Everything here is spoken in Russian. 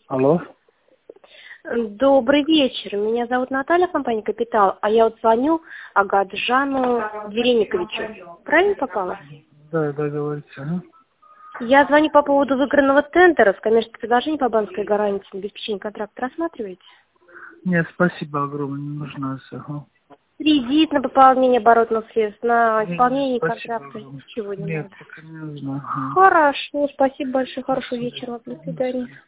Алло. Добрый вечер. Меня зовут Наталья, компания «Капитал», а я вот звоню Агаджану Верениковичу. Правильно попала? Да, говорите. Ага. Я звоню по поводу выигранного тендера с коммерческим предложением по банковской гарантии на обеспечение контракта. Рассматриваете? Нет, спасибо огромное, не нужна все. Ага. Кредит на пополнение оборотных средств, на Нет, исполнение спасибо контракта. огромное. Ничего не Нет, надо. пока не нужно. Ага. Хорошо, спасибо большое. Хорошего Спасибо. вечера вам. До свидания.